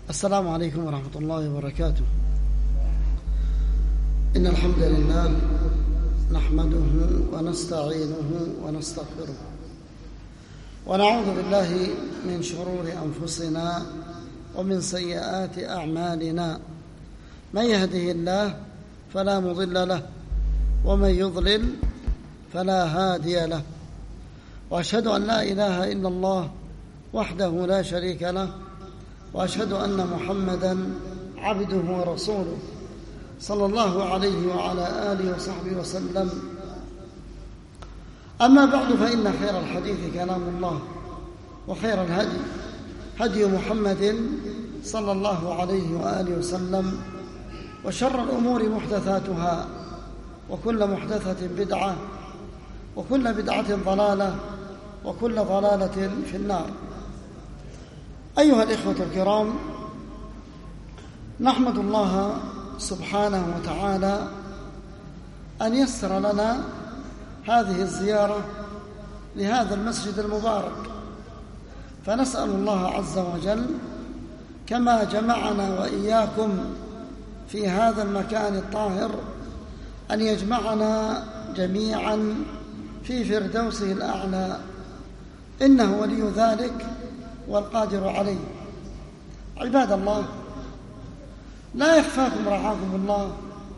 السلام عليكم ورحمة الله وبركاته. إن الحمد لله نحمده ونستعينه ونستغفره ونعوذ بالله من شرور أنفسنا ومن سيئات أعمالنا. من يهده الله فلا مضل له ومن يضلل فلا هادي له، وأشهد أن لا إله إلا الله وحده لا شريك له، وأشهد أن محمدًا عبده ورسوله صلى الله عليه وعلى آله وصحبه وسلم. أما بعد، فإن خير الحديث كلام الله، وخير الهدي هدي محمد صلى الله عليه وآله وسلم، وشر الأمور محدثاتها، وكل محدثة بدعة، وكل بدعة ضلالة، وكل ضلالة في النار. أيها الإخوة الكرام، نحمد الله سبحانه وتعالى أن يسر لنا هذه الزيارة لهذا المسجد المبارك، فنسأل الله عز وجل كما جمعنا وإياكم في هذا المكان الطاهر أن يجمعنا جميعا في فردوسه الأعلى، إنه ولي ذلك والقادر عليه. عباد الله، لا يخفاكم رعاكم الله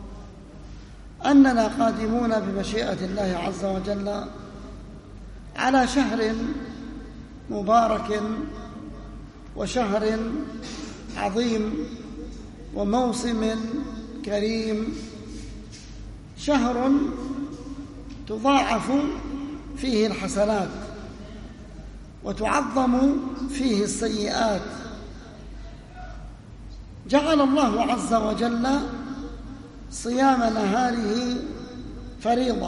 أننا قادمون بمشيئة الله عز وجل على شهر مبارك وشهر عظيم وموسم كريم، شهر تضاعف فيه الحسنات وتعظم فيه السيئات. جعل الله عز وجل صيام نهاره فريضة،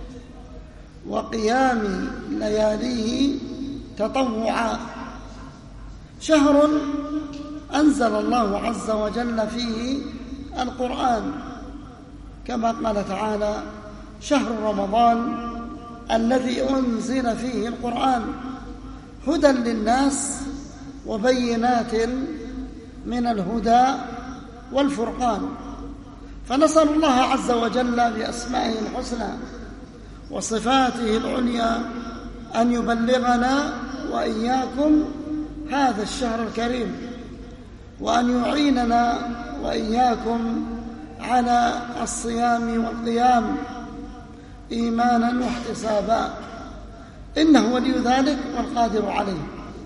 وقيام لياليه تطوعا. شهر أنزل الله عز وجل فيه القرآن، كما قال تعالى: شهر رمضان الذي أنزل فيه القرآن هدى للناس وبينات من الهدى والفرقان. فنسأل الله عز وجل بأسمائه الحسنى وصفاته العليا أن يبلغنا وإياكم هذا الشهر الكريم، وأن يعيننا وإياكم على الصيام والقيام إيمانا واحتسابا، إنه ولي ذلك والقادر عليه.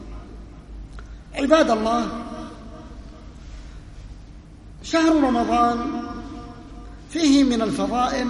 عباد الله، شهر رمضان فيه من الفضائل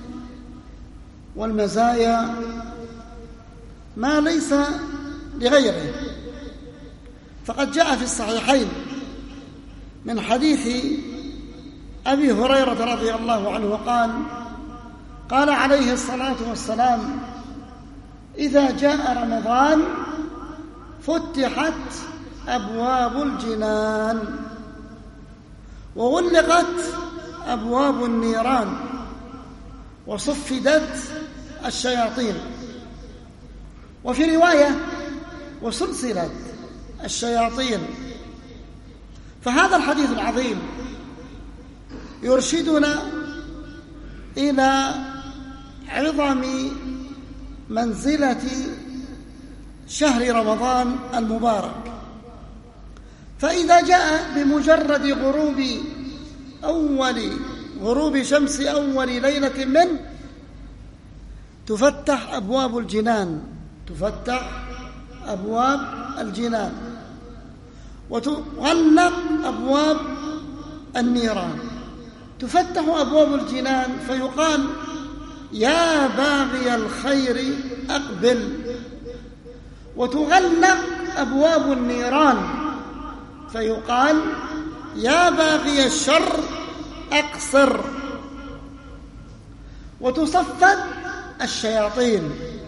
والمزايا ما ليس لغيره، فقد جاء في الصحيحين من حديث أبي هريرة رضي الله عنه قال عليه الصلاة والسلام: إذا جاء رمضان فتحت أبواب الجنان وغلقت أبواب النيران وصفدت الشياطين، وفي رواية: وسلسلت الشياطين. فهذا الحديث العظيم يرشدنا إلى عظم منزلة شهر رمضان المبارك. فإذا جاء بمجرد غروب شمس أول ليلة منه تفتح أبواب الجنان، وتغلق أبواب النيران. تفتح أبواب الجنان فيقال: يا باغي الخير أقبل. وتغلق أبواب النيران فيقال: يا باغي الشر أقصر. وتصفد الشياطين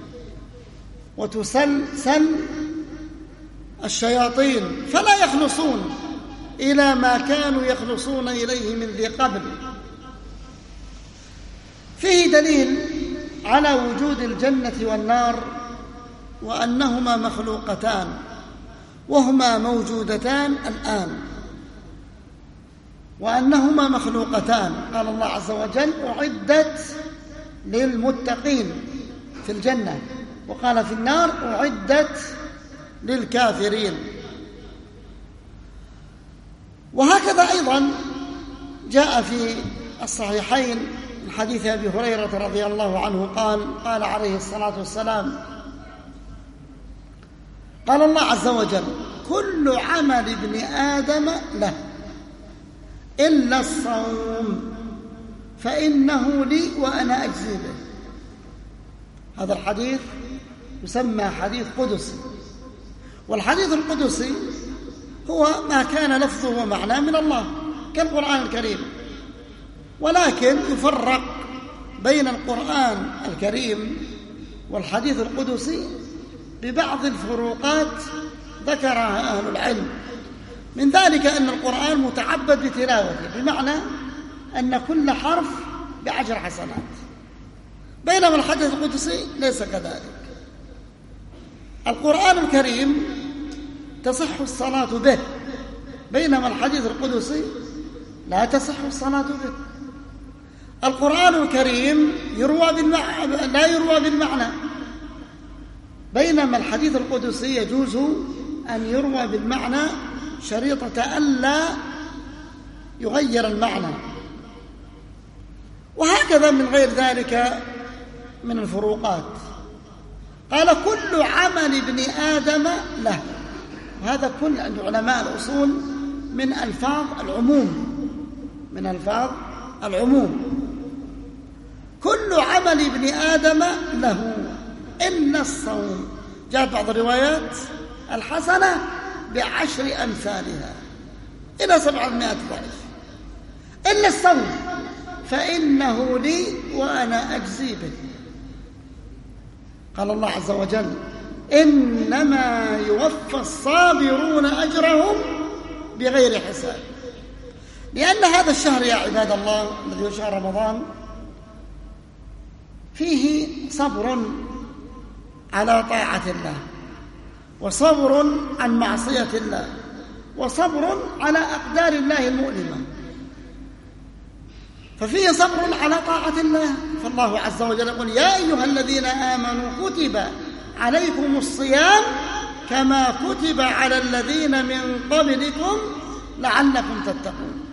وتسلسل الشياطين، فلا يخلصون إلى ما كانوا يخلصون إليه من ذي قبل. فيه دليل على وجود الجنة والنار وأنهما مخلوقتان، وهما موجودتان الآن. وأنهما مخلوقتان. قال الله عز وجل: أعدت للمتقين في الجنة، وقال في النار: أعدت للكافرين. وهكذا أيضا جاء في الصحيحين من حديث أبي هريرة رضي الله عنه قال عليه الصلاة والسلام: قال الله عز وجل: كل عمل ابن آدم له إلا الصوم فإنه لي وأنا أجزي به. هذا الحديث يسمى حديث قدسي، والحديث القدسي هو ما كان لفظه ومعناه من الله كالقرآن الكريم، ولكن يفرق بين القرآن الكريم والحديث القدسي ببعض الفروقات ذكرها أهل العلم. من ذلك أن القرآن متعبد بتلاوته، بمعنى أن كل حرف ب10 حسنات، بينما الحديث القدسي ليس كذلك. القرآن الكريم تصح الصلاة به، بينما الحديث القدسي لا تصح الصلاة به. القرآن الكريم لا يروى بالمعنى، بينما الحديث القدسي يجوز أن يروى بالمعنى شريطة ألا يغير المعنى. وهكذا من غير ذلك من الفروقات. قال: كل عمل ابن آدم له. وهذا كل عند علماء الأصول من ألفاظ العموم. كل عمل ابن آدم له إلا الصوم. جاءت بعض الروايات: الحسنة ب10 أمثالها إلى 700 ضعف، إلا الصوم فإنه لي وأنا أجزي به. قال الله عز وجل: إنما يوفى الصابرون أجرهم بغير حساب. لأن هذا الشهر يا عباد الله الذي هو شهر رمضان فيه صبر على طاعة الله، وصبر عن معصية الله، وصبر على أقدار الله المؤلمة. ففيه صبر على طاعة الله، فالله عز وجل يقول: يا أيها الذين آمنوا كتب عليكم الصيام كما كتب على الذين من قبلكم لعلكم تتقون.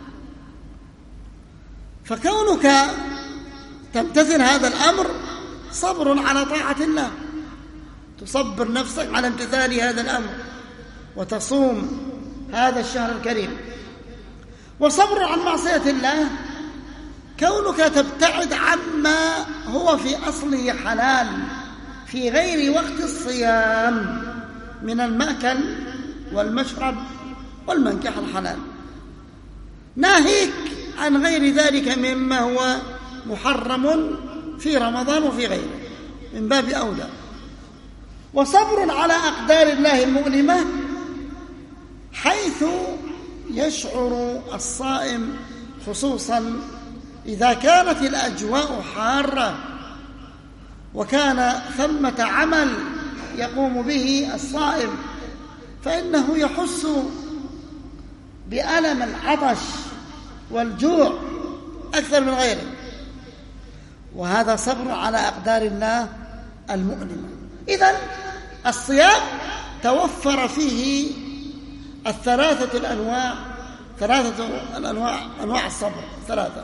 فكونك تمتثل هذا الأمر صبر على طاعة الله، تصبر نفسك على امتثال هذا الأمر وتصوم هذا الشهر الكريم. وصبر عن معصية الله كونك تبتعد عما هو في أصله حلال في غير وقت الصيام من المأكل والمشرب والمنكح الحلال، ناهيك عن غير ذلك مما هو محرم في رمضان وفي غيره من باب أولى. وصبر على أقدار الله المؤلمة حيث يشعر الصائم، خصوصا إذا كانت الأجواء حارة وكان ثمة عمل يقوم به الصائم، فإنه يحس بألم العطش والجوع أكثر من غيره، وهذا صبر على أقدار الله المؤلمة. إذن الصيام توفر فيه أنواع الصبر ثلاثة.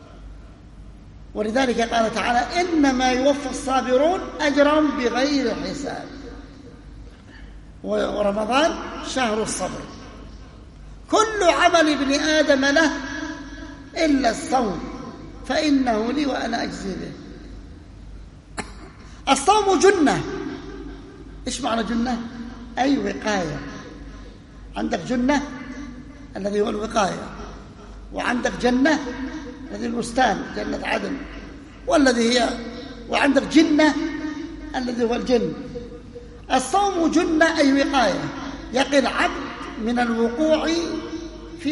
ولذلك قال تعالى: إنما يوفى الصابرون أجرهم بغير حساب. ورمضان شهر الصبر. كل عمل ابن آدم له إلا الصوم فإنه لي وأنا أجزي به. الصوم جنة. إيش معنى جنة؟ أي وقاية. عندك جنة الذي هو الوقاية، وعندك جنة الذي البستان جنة عدن، وعندك جنة الذي هو الجن. الصوم جنة أي وقاية، يقي العبد من الوقوع في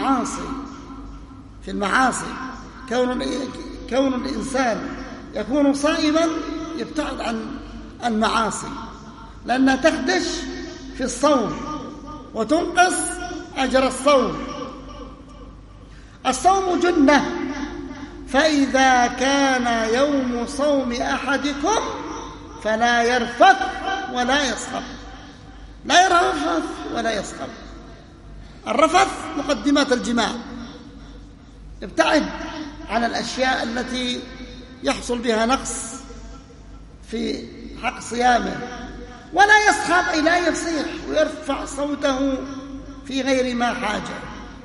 المعاصي. كون الإنسان يكون صائما يبتعد عن المعاصي، لأنها تخدش في الصوم وتنقص أجر الصوم. الصوم جنة، فإذا كان يوم صوم أحدكم فلا يرفث ولا يصخب. لا يرفث ولا يصخب. الرفث مقدمات الجماع، ابتعد عن الأشياء التي يحصل بها نقص في حق صيامه. ولا يصخب أي لا يصيح ويرفع صوته في غير ما حاجة.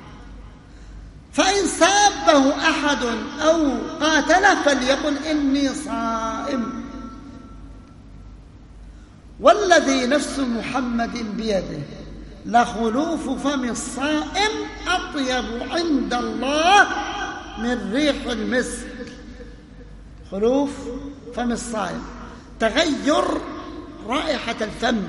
فإن سابه أحد أو قاتله فليقل إني صائم. والذي نفس محمد بيده لخلوف فم الصائم أطيب عند الله من ريح المسك. خلوف فم الصائم، تغير رائحة الفم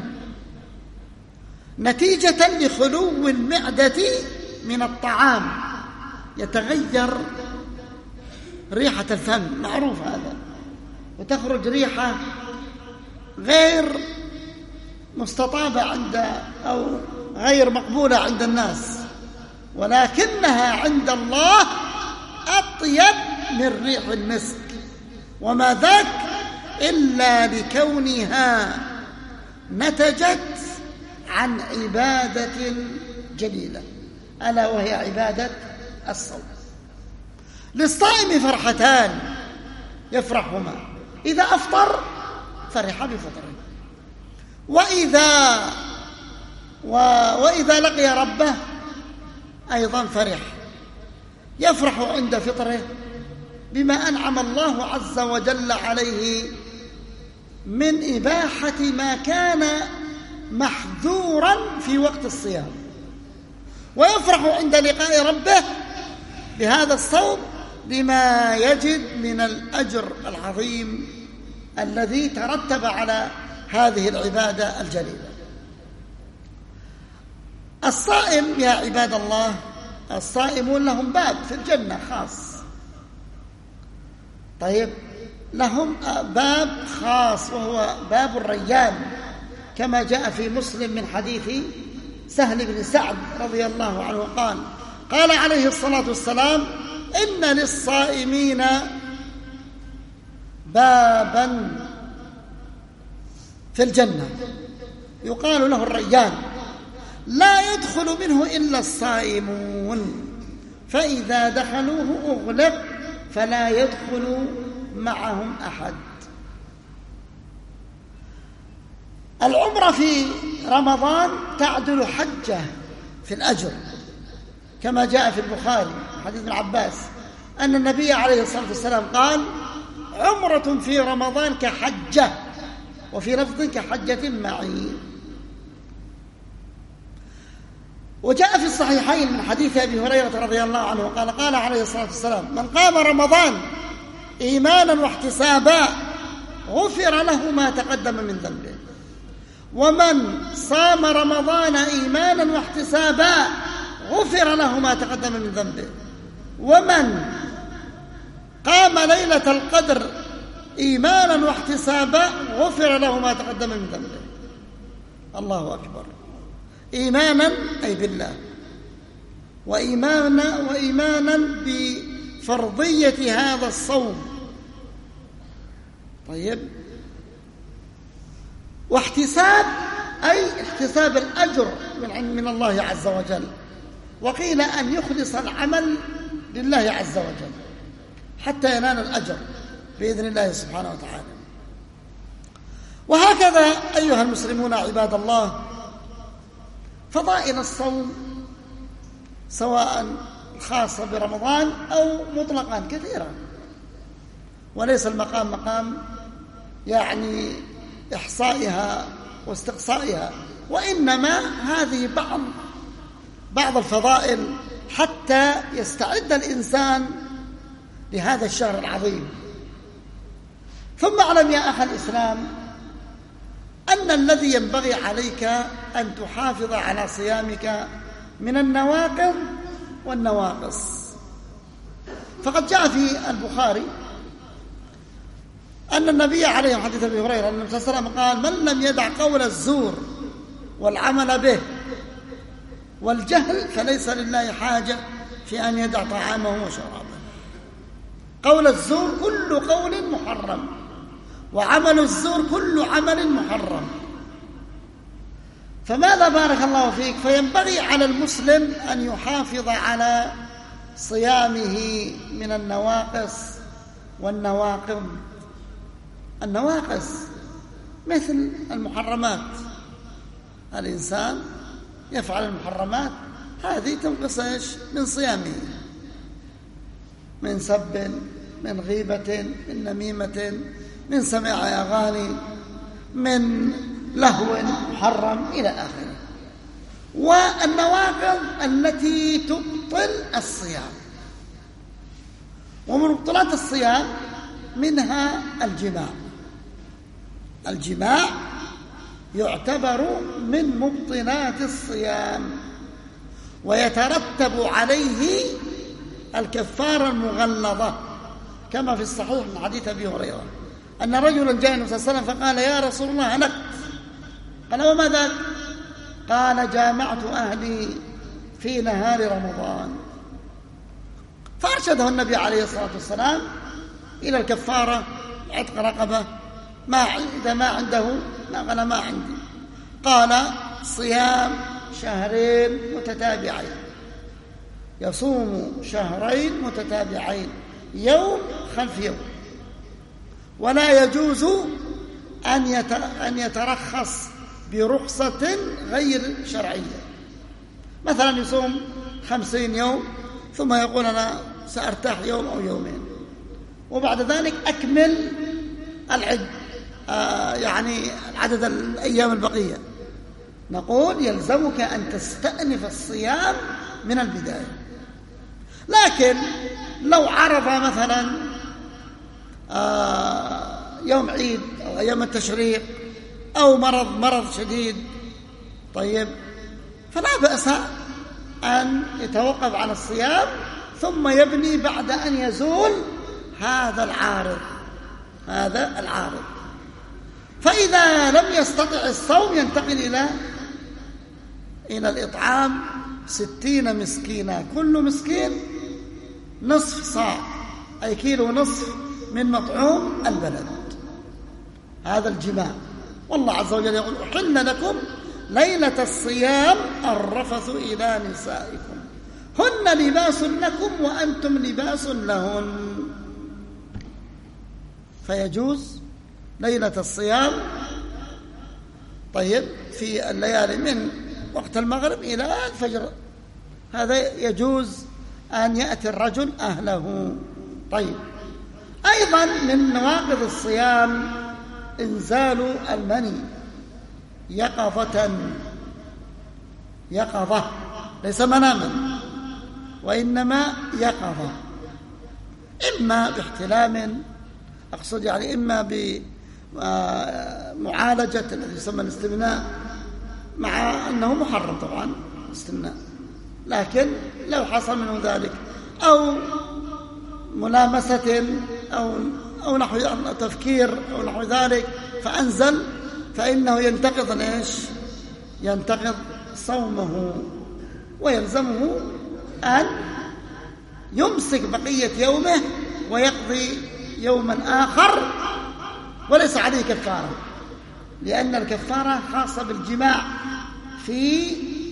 نتيجة لخلو المعدة من الطعام، يتغير ريحة الفم، معروف هذا، وتخرج ريحة غير مستطابة أو غير مقبولة عند الناس، ولكنها عند الله أطيب من ريح المسك. وما ذاك إلا لكونها نتجت عن عبادة جليلة، ألا وهي عبادة الصوم. للصائم فرحتان يفرحهما: إذا أفطر فرح بفطره، وإذا لقي ربه أيضا فرح. يفرح عند فطره بما أنعم الله عز وجل عليه من إباحة ما كان محذورا في وقت الصيام، ويفرح عند لقاء ربه بهذا الصوم لما يجد من الأجر العظيم الذي ترتب على هذه العبادة الجليلة. الصائم يا عباد الله، الصائمون لهم باب في الجنة خاص. طيب، لهم باب خاص وهو باب الريان، كما جاء في مسلم من حديث سهل بن سعد رضي الله عنه قال عليه الصلاة والسلام: إن للصائمين بابا في الجنة يقال له الريان، لا يدخل منه إلا الصائمون، فإذا دخلوه أغلق فلا يدخل معهم أحد. العمرة في رمضان تعدل حجة في الأجر، كما جاء في البخاري حديث ابن عباس أن النبي عليه الصلاة والسلام قال: عمرة في رمضان كحجة، وفي لفظ كحجة معي. وجاء في الصحيحين من حديث أبي هريرة رضي الله عنه قال عليه الصلاة والسلام: من قام رمضان إيمانا واحتسابا غفر له ما تقدم من ذنبه، ومن صام رمضان إيمانا واحتسابا غفر له ما تقدم من ذنبه، ومن قام ليلة القدر إيمانا واحتسابا غفر له ما تقدم من ذنبه. الله أكبر. إيمانا أي بالله، وإيمانا بفرضية هذا الصوم. طيب، واحتساب أي احتساب الأجر من الله عز وجل، وقيل أن يخلص العمل لله عز وجل حتى ينال الأجر بإذن الله سبحانه وتعالى. وهكذا أيها المسلمون عباد الله، فضائل الصوم سواء خاصة برمضان أو مطلقا كثيرا، وليس المقام مقام يعني إحصائها واستقصائها، وإنما هذه بعض الفضائل حتى يستعد الإنسان لهذا الشهر العظيم. ثم اعلم يا أخي الإسلام أن الذي ينبغي عليك أن تحافظ على صيامك من النواقض والنواقص. فقد جاء في البخاري أن النبي عليه حديث أبي هريرة أن النبي صلى الله عليه وسلم قال: من لم يدع قول الزور والعمل به والجهل فليس لله حاجة في أن يدع طعامه وشرابه. قول الزور كل قول محرم، وعمل الزور كل عمل محرم. فماذا بارك الله فيك؟ فينبغي على المسلم أن يحافظ على صيامه من النواقص والنواقض. النواقص مثل المحرمات، الإنسان يفعل المحرمات، هذه تنقص من صيامه، من سب، من غيبة، من نميمة، من سماع أغاني، من لهو محرم إلى آخره. والنواقض التي تبطل الصيام، ومن مبطلات الصيام منها الجماع. الجماع يعتبر من مبطلات الصيام، ويترتب عليه الكفارة المغلظة، كما في الصحيح من حديث أبي هريرة أن رجلا جاء النبي صلى الله عليه وسلم فقال: يا رسول الله هلكت. قال: وما ذاك؟ قال: جامعت أهلي في نهار رمضان. فأرشده النبي عليه الصلاة والسلام إلى الكفارة، عتق رقبة، إذا ما عنده قال: ما عندي. قال: صيام شهرين متتابعين، يصوم شهرين متتابعين يوم خلف يوم، ولا يجوز أن يترخص برخصة غير شرعية. مثلا يصوم 50 يوم ثم يقول: أنا سأرتاح يوم أو يومين، وبعد ذلك أكمل يعني عدد الأيام البقية. نقول: يلزمك أن تستأنف الصيام من البداية. لكن لو عرف مثلا يوم عيد أو أيام التشريق أو مرض شديد، طيب، فلا بأس أن يتوقف عن الصيام ثم يبني بعد أن يزول هذا العارض. فإذا لم يستطع الصوم ينتقل إلى الإطعام 60 مسكينا، كل مسكين نصف صاع، أي كيلو نصف من مطعوم البلد. هذا الجماع. والله عز وجل يقول: أحل لكم ليلة الصيام الرفث إلى نسائكم هن لباس لكم وأنتم لباس لهن. فيجوز ليلة الصيام، طيب، في الليالي من وقت المغرب إلى الفجر، هذا يجوز أن يأتي الرجل أهله. طيب، أيضا من نواقض الصيام إنزال المني يقظة، ليس مناما، وإنما يقظة، إما باحتلام، أقصد يعني إما بمعالجة الذي يسمى الاستمناء، مع أنه محرم طبعا الاستمناء، لكن لو حصل منه ذلك، أو ملامسة أو نحو تفكير أو نحو ذلك فأنزل، فإنه ينتقض صومه، ويلزمه أن يمسك بقية يومه ويقضي يوما آخر، وليس عليه كفارة، لأن الكفارة خاصة بالجماع في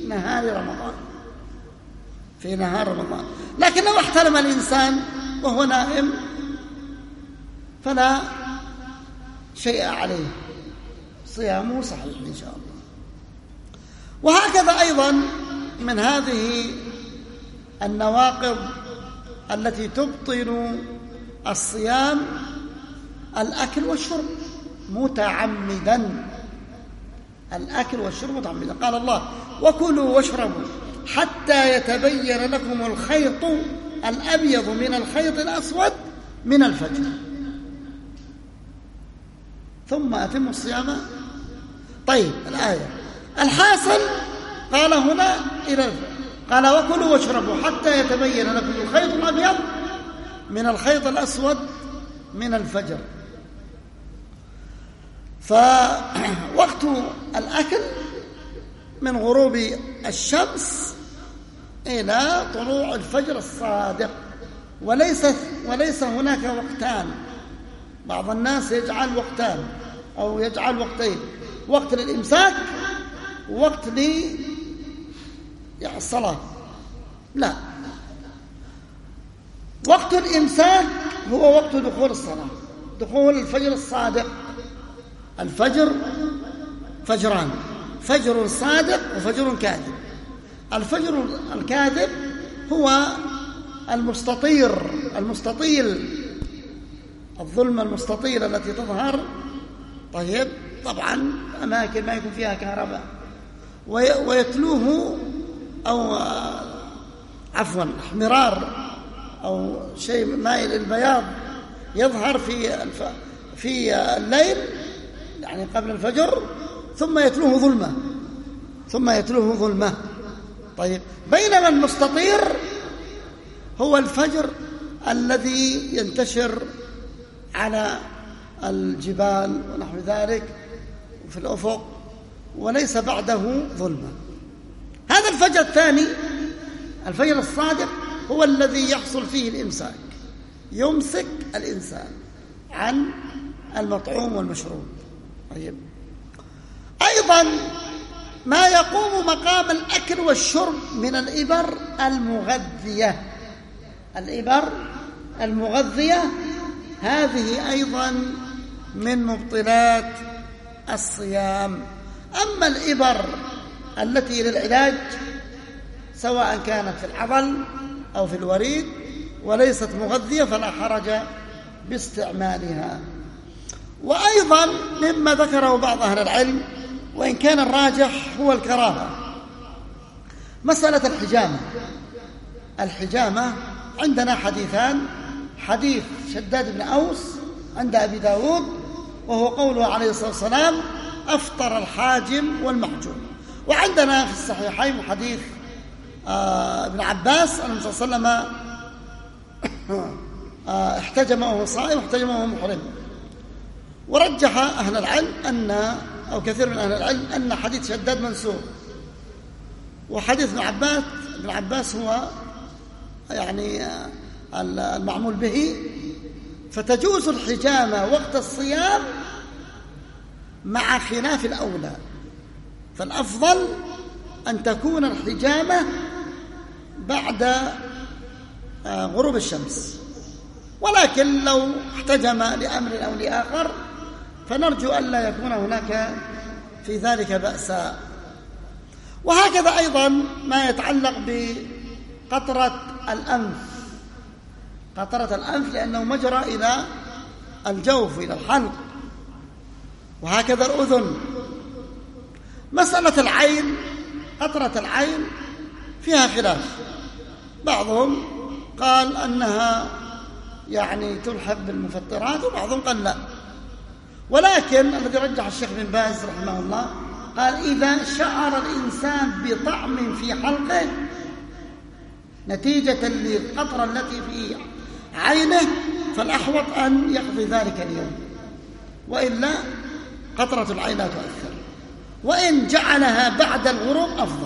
نهار رمضان. لكن لو احتلم الإنسان وهو نائم فلا شيء عليه، صيامه صحيح إن شاء الله. وهكذا أيضا من هذه النواقض التي تبطل الصيام الأكل والشرب متعمدا. الأكل والشرب متعمدا. قال الله: وكلوا واشربوا حتى يتبين لكم الخيط الأبيض من الخيط الأسود من الفجر ثم أتموا الصيام. طيب، الآية الحاصل قال هنا قال: وكلوا واشربوا حتى يتبين لكم الخيط الأبيض من الخيط الأسود من الفجر. فوقت الأكل من غروب الشمس إلى طلوع الفجر الصادق، وليس هناك وقتان. بعض الناس يجعل وقتان أو يجعل وقتين، وقت للإمساك ووقت للصلاة. لا، وقت الإمساك هو وقت دخول الصلاة، دخول الفجر الصادق. الفجر فجران، فجر صادق وفجر كاذب. الفجر الكاذب هو المستطيل، الظلمة المستطيلة التي تظهر طيب طبعا أماكن ما يكون فيها كهرباء، ويتلوه أو عفوا احمرار أو شيء مائل البياض يظهر في الليل يعني قبل الفجر، ثم يتلوه ظلمة. طيب، بينما المستطير هو الفجر الذي ينتشر على الجبال ونحو ذلك في الأفق وليس بعده ظلمة. هذا الفجر الثاني، الفجر الصادق، هو الذي يحصل فيه الإمساك، يمسك الإنسان عن المطعوم والمشروب. طيب، أيضا ما يقوم مقام الأكل والشرب من الإبر المغذية، هذه أيضا من مبطلات الصيام. أما الإبر التي للعلاج سواء كانت في العضل أو في الوريد وليست مغذية فلا حرج باستعمالها. وأيضا مما ذكره بعض أهل العلم وإن كان الراجح هو الكراهة، مسألة الحجامة. عندنا حديثان، حديث شداد بن أوس عند أبي داود وهو قوله عليه الصلاة والسلام: أفطر الحاجم والمحجوم. وعندنا في الصحيحين حديث ابن عباس أن النبي صلى الله عليه وسلم احتجم وهو صائم واحتجم وهو محرم. ورجح أهل العلم أو كثير من أهل العلم أن حديث شداد منسوخ، وحديث ابن عباس هو يعني المعمول به، فتجوز الحجامة وقت الصيام مع خلاف الأولى. فالأفضل أن تكون الحجامة بعد غروب الشمس، ولكن لو احتجم لأمر أو لآخر فنرجو أن لا يكون هناك في ذلك بأسا. وهكذا أيضا ما يتعلق بقطرة الأنف، لأنه مجرى إلى الجوف إلى الحلق، وهكذا الأذن. مسألة العين، قطرة العين فيها خلاف، بعضهم قال أنها يعني تلحق بالمفطرات وبعضهم قال لا، ولكن الذي رجح الشيخ بن باز رحمه الله قال: إذا شعر الإنسان بطعم في حلقه نتيجة للقطرة التي في عينه فالأحوط أن يقضي ذلك اليوم، وإلا قطرة العين لا تؤثر. وإن جعلها بعد الغروب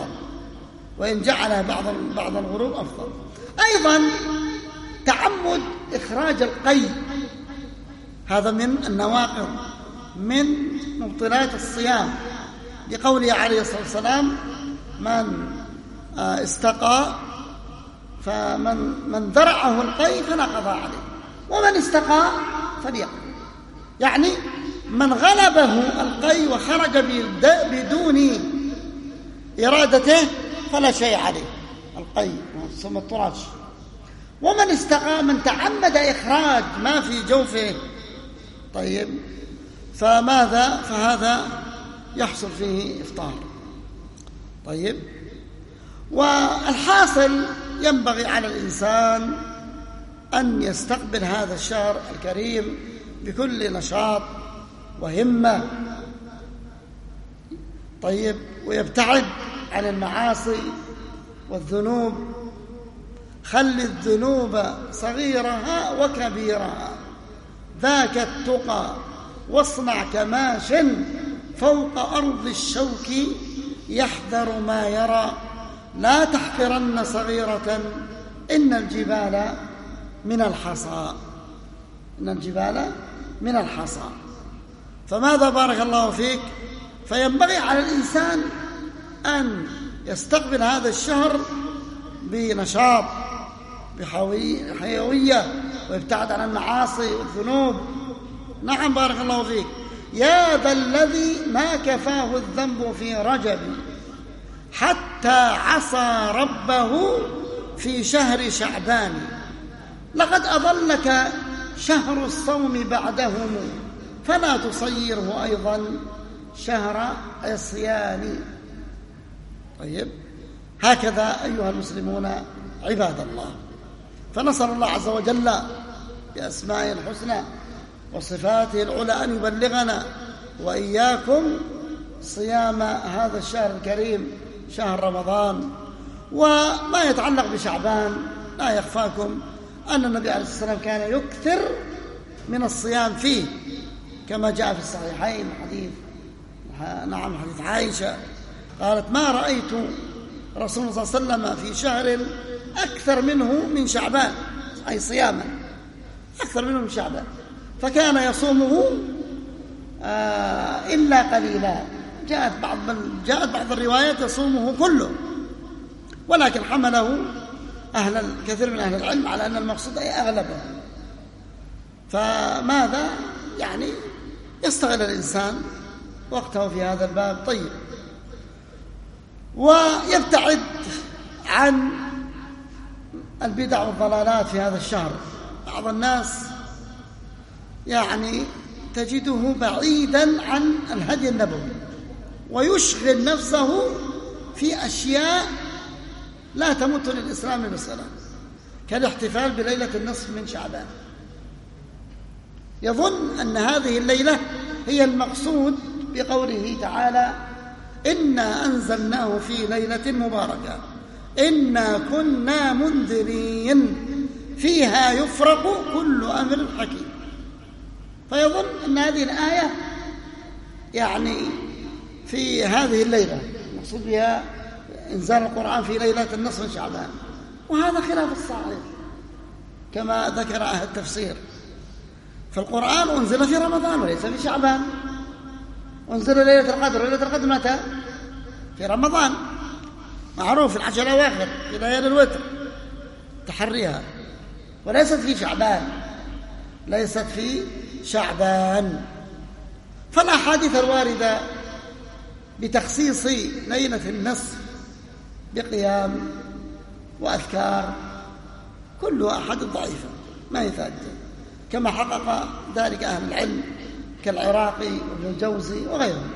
أفضل. أيضا تعمد إخراج القي، هذا من النواقض من مبطلات الصيام، لقوله عليه الصلاة والسلام: من استقى فمن ذرعه القي فلا قضاء عليه، ومن استقى فليقضي. يعني من غلبه القي وخرج بدون إرادته فلا شيء عليه، القي ثم الطراش. ومن استقى، من تعمد إخراج ما في جوفه، طيب فهذا يحصل فيه إفطار. طيب، والحاصل ينبغي على الإنسان أن يستقبل هذا الشهر الكريم بكل نشاط وهمة، طيب، ويبتعد عن المعاصي والذنوب. خل الذنوب صغيرها وكبيرها، ذاك التقى، واصنع كماش فوق أرض الشوك، يحذر ما يرى لا تحقرن صغيرة إن الجبال من الحصى. إن الجبال من الحصى. فماذا بارك الله فيك؟ فينبغي على الإنسان أن يستقبل هذا الشهر بنشاط، بحيوية، ويبتعد عن المعاصي والذنوب. نعم بارك الله فيك. يا ذا الذي ما كفاه الذنب في رجب حتى عصى ربه في شهر شعبان، لقد أضلك شهر الصوم بعدهم فلا تصيره أيضا شهر عصيان. طيب، هكذا أيها المسلمون عباد الله، فنسأل الله عز وجل بأسمائه الحسنى وصفاته العلى أن يبلغنا وإياكم صيام هذا الشهر الكريم، شهر رمضان. وما يتعلق بشعبان، لا يخفاكم أن النبي عليه الصلاة والسلام كان يكثر من الصيام فيه، كما جاء في الصحيحين حديث عائشة قالت: ما رأيت رسول الله صلى الله عليه وسلم في شهر أكثر منه من شعبان، أي صياما أكثر منه من شعبان، فكان يصومه إلا قليلا. جاءت بعض الروايات يصومه كله، ولكن حمله كثير من أهل العلم على أن المقصود أي أغلبه. فماذا يعني يستغل الإنسان وقته في هذا الباب. طيب، ويبتعد عن البدع والضلالات في هذا الشهر. بعض الناس يعني تجده بعيدا عن الهدي النبوي، ويشغل نفسه في أشياء لا تمت للإسلام بصلة، كالاحتفال بليلة النصف من شعبان. يظن أن هذه الليلة هي المقصود بقوله تعالى: إنا أنزلناه في ليلة مباركة إنا كنا منذرين فيها يفرق كل أمر حكيم. فيظن أن هذه الآية يعني في هذه الليلة المقصود بها إنزال القرآن في ليلة النصف من شعبان، وهذا خلاف الصحيح كما ذكر أهل التفسير. فالقرآن أنزل في رمضان وليس في شعبان. أنزل ليلة القدر، وليلة القدر متى؟ في رمضان، معروف العشر الأواخر في ليالي الوتر تحريها، وليست في شعبان، ليست في شعبان. فالأحاديث الواردة بتخصيص ليلة النصف بقيام وأذكار كلها أحاديث ضعيفة ما يثبت، كما حقق ذلك أهل العلم كالعراقي وابن الجوزي وغيرهم.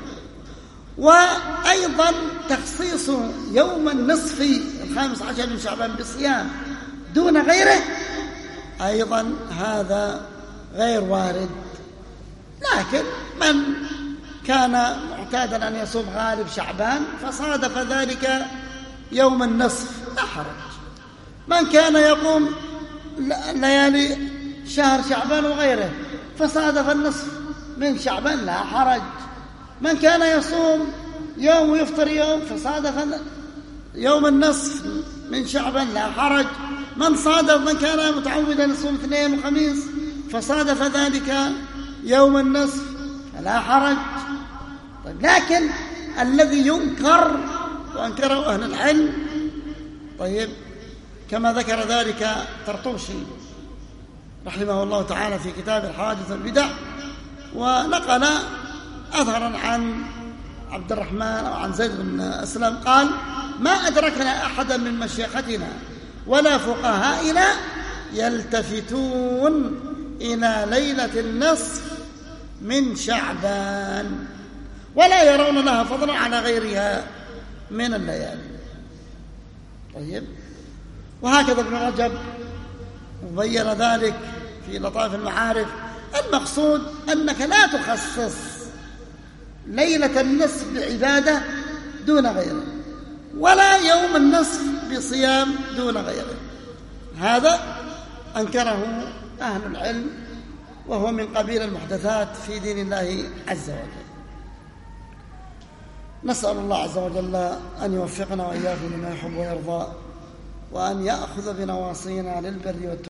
وأيضا تخصيص يوم النصف 15 من شعبان بالصيام دون غيره أيضا هذا غير وارد. لكن من كان معتادا أن يصوم غالب شعبان فصادف ذلك يوم النصف لا حرج. من كان يقوم ليالي شهر شعبان وغيره فصادف النصف من شعبان لا حرج. من كان يصوم يوم ويفطر يوم فصادف يوم النصف من شعبان لا حرج. من كان متعودا يصوم اثنين وخميس فصادف ذلك يوم النصف لا حرج. طيب، لكن الذي ينكر وأنكره أهل العلم، طيب، كما ذكر ذلك طرطوشي رحمه الله تعالى في كتاب الحوادث والبدع، ونقل أثرا عن عبد الرحمن أو عن زيد بن أسلم قال: ما أدركنا أحدا من مشيختنا ولا فقهائنا يلتفتون إلى ليلة النصف من شعبان ولا يرون لها فضلا على غيرها من الليالي. طيب، وهكذا ابن رجب وبين ذلك في لطائف المعارف. المقصود أنك لا تخصص ليلة النصف بعبادة دون غيره، ولا يوم النصف بصيام دون غيره. هذا أنكره أهل العلم، وهو من قبيل المحدثات في دين الله عز وجل. نسأل الله عز وجل أن يوفقنا وإياكم لما يحب ويرضى، وأن يأخذ بنواصينا للبر والتقوى